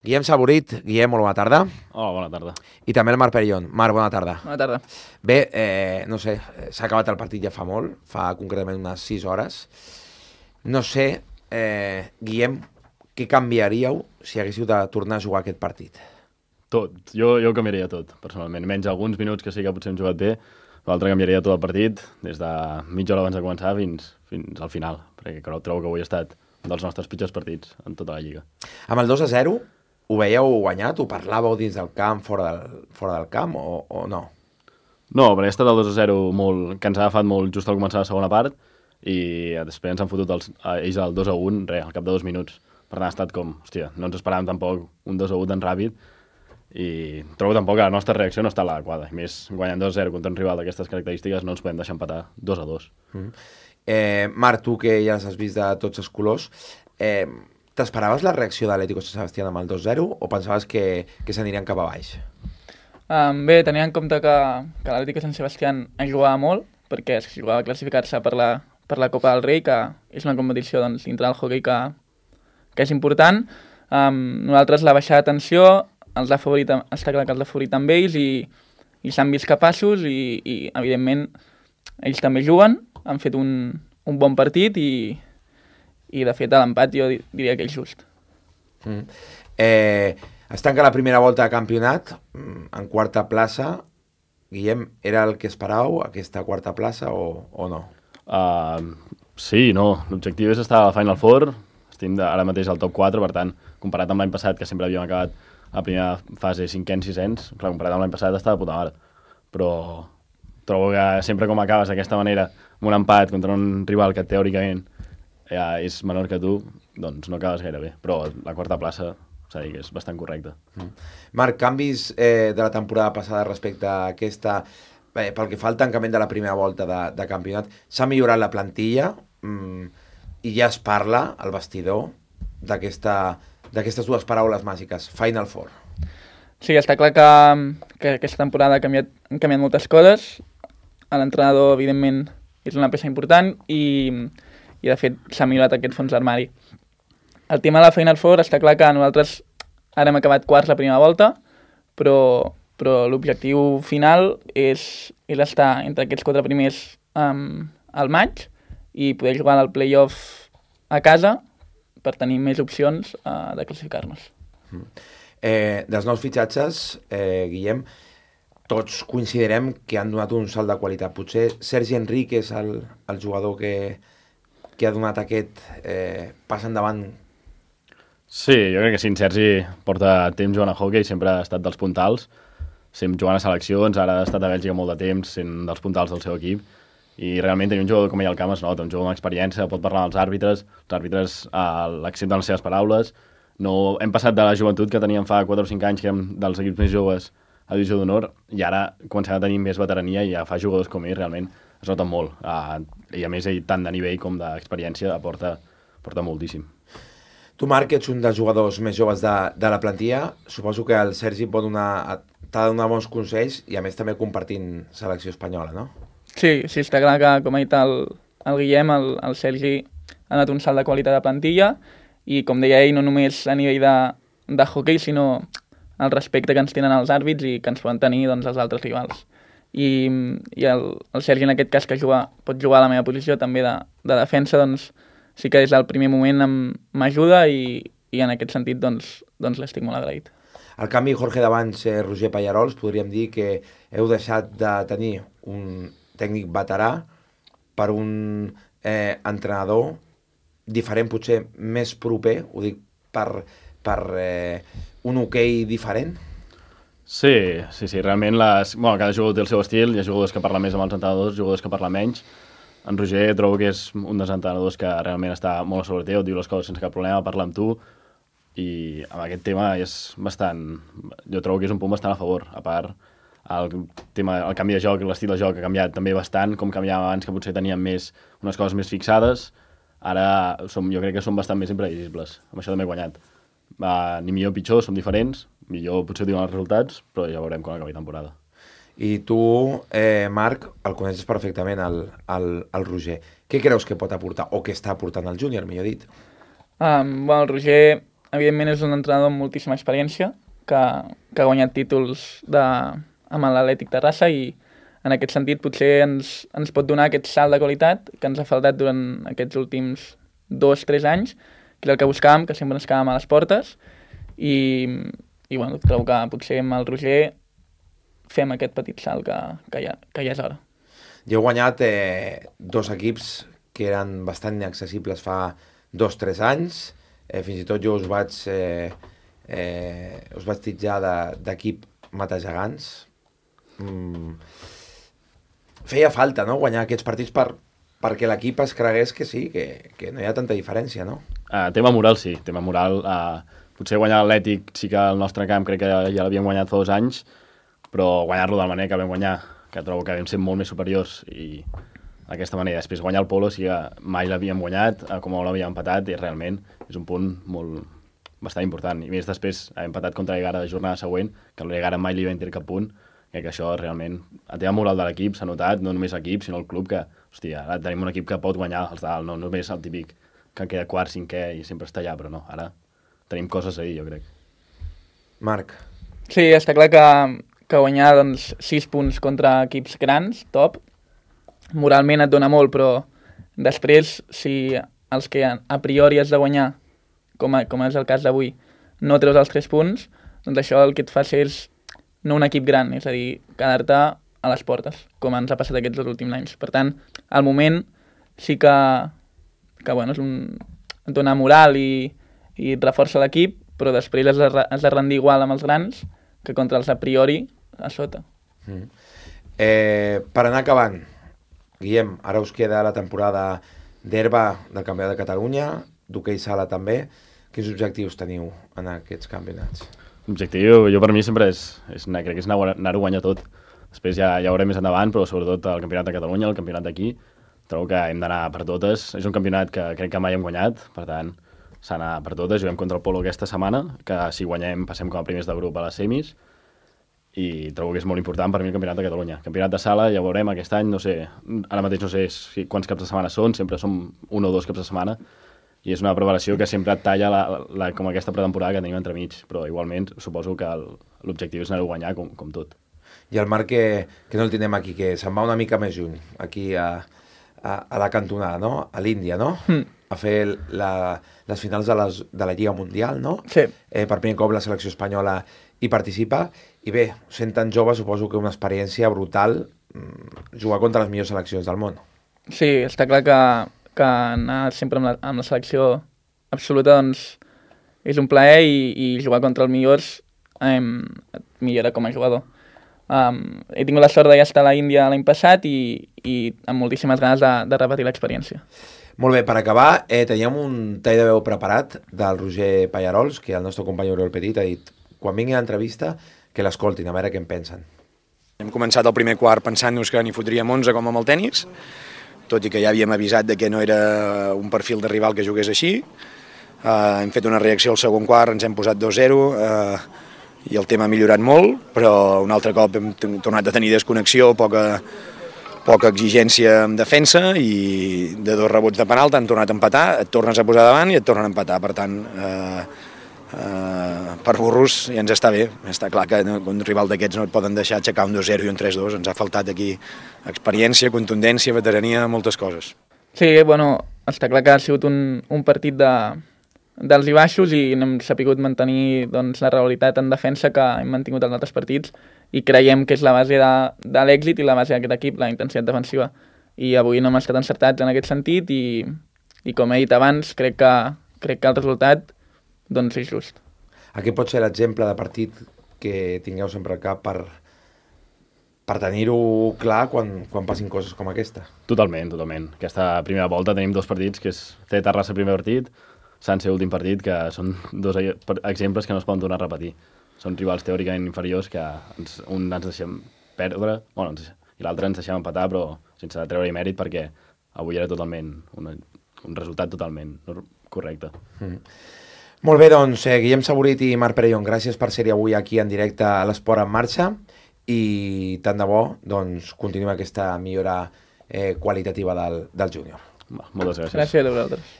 Guillem Saborit. Guillem, molt bona tarda. Hola, bona tarda. I també el Marc Perellón. Marc, bona tarda. Bona tarda. Bé, no sé, s'ha acabat el partit ja fa molt, fa concretament unes 6 hores. No sé, Guillem, què canviaríeu si haguéssiu de tornar a jugar aquest partit? Tot. Jo ho canviaria tot, personalment. Menys alguns minuts que sí que potser hem jugat bé, l'altre canviaria tot el partit, des de mitja hora abans de començar fins al final, perquè trobo que avui ha estat un dels nostres pitjors partits en tota la Lliga. Amb el 2-0, ho veieu guanyat? Ho parlàveu dins del camp, fora del camp, o no? No, perquè ha estat el 2-0 que ens ha agafat molt just al començar la segona part i després ens han fotut ells el 2-1, al cap de 2 minuts. Per tant, ha estat com, hòstia, no ens esperàvem tampoc un 2-1 tan ràpid i trobo tampoc que la nostra reacció no està l'adequada. I més, guanyant 2-0 contra un rival d'aquestes característiques no ens podem deixar empatar 2-2. Marc, tu que ja les has vist de tots els colors, t'esperaves la reacció de l'Atlético Sant Sebastián amb el 2-0 o pensaves que s'anirien cap a baix? Bé, tenia en compte que l'Atlético Sant Sebastián es jugava molt, perquè es jugava a classificar-se per la Copa del Rei, que és una competició doncs, dintre del hoquei que és important. Nosaltres la baixada de tensió està clar que els ha favorit amb ells i s'han vist capaços i evidentment ells també juguen, han fet un bon partit i de fet l'empat jo diria que és just. Es tanca la primera volta de campionat en quarta plaça. Guillem, era el que esperàveu, aquesta quarta plaça o no? Sí, no. L'objectiu és estar a la Final Four. Estem ara mateix al top 4, per tant, comparat amb l'any passat, que sempre havíem acabat a la primera fase 5ens, 6ens, clar, comparat amb l'any passat està de puta mare. Però trobo que sempre com acabes d'aquesta manera, amb un empat contra un rival que teòricament ja és menor que tu, doncs no acabes gaire bé. Però la quarta plaça s'ha de dir que és bastant correcta. Marc, canvis de la temporada passada respecte a aquesta, pel que fa al tancament de la primera volta de campionat, s'ha millorat la plantilla i ja es parla al vestidor d'aquestes dues paraules màgiques, Final Four. Sí, està clar que aquesta temporada han canviat moltes coses. L'entrenador, evidentment, és una peça important i de fet s'ha millorat aquest fons d'armari. El tema de la Final Four està clar que nosaltres ara hem acabat quarts la primera volta, però l'objectiu final és estar entre aquests 4 primers al maig i poder jugar al play-off a casa per tenir més opcions de classificar-nos. Dels nous fitxatges, Guillem, tots coincidirem que han donat un salt de qualitat. Potser Sergi Enric és el jugador que ha donat aquest pas endavant. Sí, jo crec que sí, en Sergi porta temps jugant a hoquei, sempre ha estat dels puntals, sempre jugant a seleccions, ara ha estat a Bèlgica molt de temps, sent dels puntals del seu equip, i realment tenir un jugador com ell al camp es nota, un jugador amb experiència, pot parlar amb els àrbitres l'accepten les seves paraules. No, hem passat de la joventut que teníem fa 4 o 5 anys, que érem dels equips més joves a divisió d'honor, i ara comencem a tenir més veterania i ja fa jugadors com ell, realment es nota molt. I a més ell, tant de nivell com d'experiència, porta moltíssim. Tu, Marc, ets un dels jugadors més joves de la plantilla. Suposo que el Sergi t'ha de donar bons consells i a més també compartint selecció espanyola, no? Sí, està clar que, com ha dit el Guillem, el Sergi ha donat un salt de qualitat de plantilla i, com deia ell, no només a nivell de hoquei, sinó el respecte que ens tenen els àrbits i que ens poden tenir doncs, els altres rivals. I el Sergi, en aquest cas, que pot jugar a la meva posició també de defensa, doncs sí que des del primer moment m'ajuda i en aquest sentit doncs l'estic molt agraït. Al canvi, Jorge Davants, Roger Pallarols, podríem dir que heu deixat de tenir un tècnic veterà per un entrenador diferent, potser més proper, ho dic per un hoquei diferent? Sí, realment cada jugador té el seu estil, hi ha jugadors que parlen més amb els entrenadors, jugadors que parlen menys. En Roger trobo que és un dels entrenadors que realment està molt a sobre teu, diu les coses sense cap problema, parla amb tu, i amb aquest tema és bastant... Jo trobo que és un punt bastant a favor. A part, el canvi de joc, l'estil de joc ha canviat també bastant, com canviava abans, que potser teníem unes coses més fixades. Ara jo crec que som bastant més imprevisibles. Amb això també he guanyat. Ni millor ni pitjor, som diferents. Millor potser diuen els resultats, però ja veurem quan acabi temporada. I tu, Marc, el coneixes perfectament, el Roger. Què creus que pot aportar, o que està aportant el júnior, millor dit? El Roger evidentment és un entrenador amb moltíssima experiència, que ha guanyat títols amb l'Atlètic Terrassa i en aquest sentit potser ens pot donar aquest salt de qualitat que ens ha faltat durant aquests últims 2-3 anys, que és el que buscàvem, que sempre ens quedàvem a les portes i bueno, trobo que potser amb el Roger fem aquest petit salt que ja és hora. Jo he guanyat 2 equips que eren bastant inaccessibles fa 2-3 anys, fins i tot jo us vaig titjar d'equip mategegants. Feia falta, no?, guanyar aquests partits perquè l'equip es cregués que sí, que no hi ha tanta diferència, no? Tema moral, sí. Tema moral, potser guanyar l'Atlètic sí que al nostre camp crec que ja l'havíem guanyat fa 2 anys, però guanyar-lo de la manera que vam guanyar, que trobo que vam ser molt més superiors i d'aquesta manera. Després guanyar el Polo sí que mai l'havíem guanyat, com l'havíem empatat, i realment és un punt bastant important. I més després hem empatat contra l'Egara de jornada següent, que l'Egara mai li va tenir cap punt. Crec que això realment, el tema moral de l'equip s'ha notat, no només l'equip, sinó el club, que, hòstia, ara tenim un equip que pot guanyar els dalt, no només el típic que queda quart, cinquè i sempre està allà, però no, ara tenim coses a dir, jo crec. Marc. Sí, està clar que guanyar doncs, 6 punts contra equips grans, top, moralment et dona molt, però després, si els que a priori has de guanyar, com és el cas d'avui, no treus els 3 punts, doncs això el que et fa ser és no un equip gran, és a dir, quedar-te a les portes, com ens ha passat aquests 2 últims anys. Per tant, al moment sí que bueno, et dona moral i et reforça l'equip, però després has de rendir igual amb els grans que contra els a priori a sota. Per anar acabant, Guillem, ara us queda la temporada d'herba del Campionat de Catalunya, d'hoquei sala també. Quins objectius teniu en aquests campionats? L'objectiu, jo per mi sempre crec que és anar-ho a guanyar tot. Després ja veurem més endavant, però sobretot el Campionat de Catalunya, el Campionat d'aquí, trobo que hem d'anar per totes. És un campionat que crec que mai hem guanyat, per tant, s'ha d'anar per totes. Juguem contra el Polo aquesta setmana, que si guanyem passem com a primers de grup a les semis, i trobo que és molt important per mi el Campionat de Catalunya. El Campionat de sala ja ho veurem aquest any, no sé, ara mateix no sé quants caps de setmana són, sempre som 1 o 2 caps de setmana, i és una preparació que sempre et talla com aquesta pretemporada que tenim entremig, però igualment suposo que l'objectiu és anar-ho a guanyar com tot. I el Marc, que no el tindrem aquí, que se'n va una mica més lluny, aquí a la cantonada, no?, a l'Índia, no?, a fer les finals de la Lliga Mundial, no? Sí. Per primer cop la selecció espanyola hi participa, i bé, sent tan jove suposo que una experiència brutal jugar contra les millors seleccions del món. Sí, està clar que anar sempre amb la selecció absoluta doncs, és un plaer i jugar contra els millors et millora com a jugador. He tingut la sort ja estar a l'Índia l'any passat i amb moltíssimes ganes de repetir l'experiència. Molt bé, per acabar, teníem un tall de veu preparat del Roger Pallarols, que el nostre company Oriol Petit ha dit quan vingui l'entrevista que l'escoltin, a veure què en pensen. Hem començat el primer quart pensant-nos que n'hi fotríem 11 com amb el tennis, tot i que ja havíem avisat de que no era un perfil de rival que jugués així. Hem fet una reacció al segon quart, ens hem posat 2-0 i el tema ha millorat molt, però un altre cop hem tornat a tenir desconnexió, poca exigència en defensa i de 2 rebots de penal t'han tornat a empatar, et tornes a posar davant i et tornen a empatar. Per tant, per burros ja ens està bé. Està clar que un rival d'aquests no et poden deixar aixecar un 2-0 i un 3-2. Ens ha faltat aquí experiència, contundència, veterania, moltes coses. Sí, bueno, està clar que ha sigut un partit d'alts i baixos i no hem sabut mantenir doncs, la realitat en defensa que hem mantingut en altres partits i creiem que és la base de l'èxit i la base d'aquest equip, la intensitat defensiva. I avui no hem estat encertats en aquest sentit i com he dit abans, crec que el resultat doncs, és just. Aquest pot ser l'exemple de partit que tingueu sempre al cap per tenir-ho clar quan passin coses com aquesta. Totalment. Aquesta primera volta tenim 2 partits, que és fer Terrassa primer partit, Sanse últim partit, que són 2 exemples que no es poden tornar a repetir. Són rivals teòricament inferiors que un ens deixem perdre, i l'altre ens deixem empatar, però sense treure-hi mèrit perquè avui era totalment un resultat totalment correcte. Molt bé, doncs, Guillem Saborit i Marc Perellón, gràcies per ser-hi avui aquí en directe a l'Esport en Marxa i tant de bo, doncs, continuem aquesta millora qualitativa del júnior. Moltes gràcies. Gràcies a vosaltres.